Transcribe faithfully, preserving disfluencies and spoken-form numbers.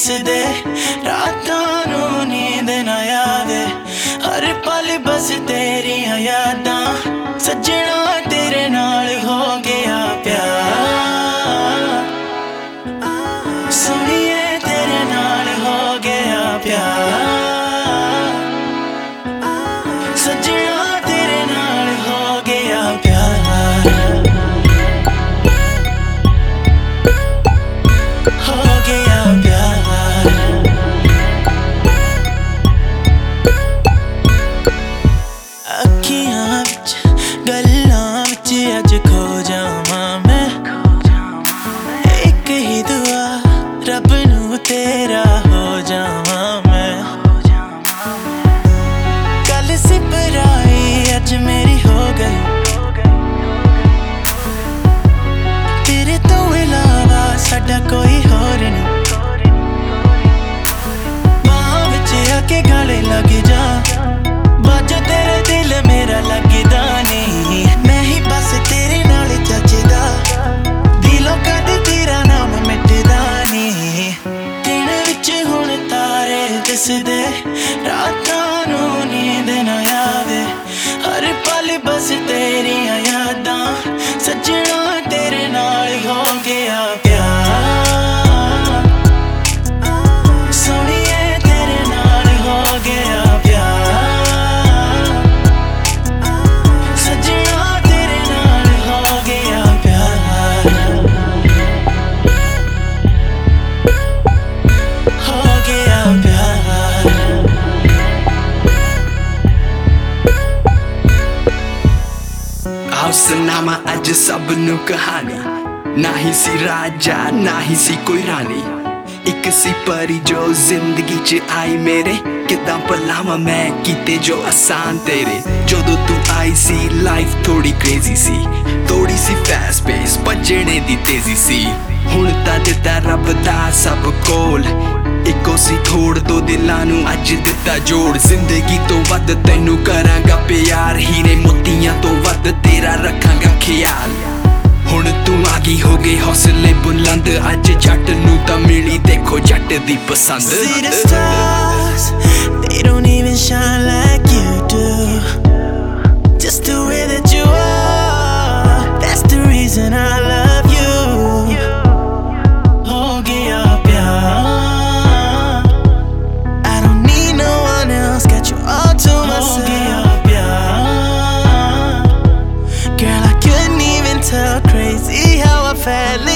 दिसदे रातां नूं नींद ना आवे हर पल बस तेरियां यादां सजना तेरे नाल हो गया प्यार सुनिए तेरे नाल हो गया प्यार सजना तेरे नाल हो गया प्यार हो गया प्यार अखियां विच गल्लां विच अज खो जावां मैं एक ही दुआ रब नूं तेरा हो जावां मैं कल सिपराई अज मेरी हो गई तेरे तो इलावा साडा कोई होर नहीं बाहां विच आके गले लग जा बाजो तेरे दिल मेरा लगदा नहीं मैं ही बस तेरे नाल जचदा दिलों कद तेरा नाम मिटदा नहीं दिन विच हुण तारे दिसदे रातां नूं नींद ना आवे हर पल बस तेरियां यादां सजना तेरे नाल हो गया प्यार सुनिए तेरे नाल हो गया प्यार सजना तेरे नाल हो गया प्यार हो गया प्यार आओ सुनावा अज सब नू कहानी ना ही सी राजा ना ही सी कोई रानी एक सी परी जो जिंदगी च आई मेरे किदां भलावां मैं कीते जो आसान तेरे जदों तू आई सी लाइफ थोड़ी क्रेजी सी थोड़ी सी फास्ट पेस भजने दी तेजी सी हुण तां दित्ता रब दा सब कोल इको सी थोड़ दो दिलां नू अज दित्ता जोड़ जिंदगी तो वध तैनू करांगा प्यार हीरे मोतियां तो वध तेरा रखांगा ख्याल हुण तू आ गई हो गए हौसले बुलंद अज जट नू तां मिली देखो जट दी पसंद See the stars, they don't even shine like you do just the way that you are that's the reason I love you हो गया प्यार I don't need no one else got you all to myself हो गया प्यार Girl I couldn't even tell crazy how I felt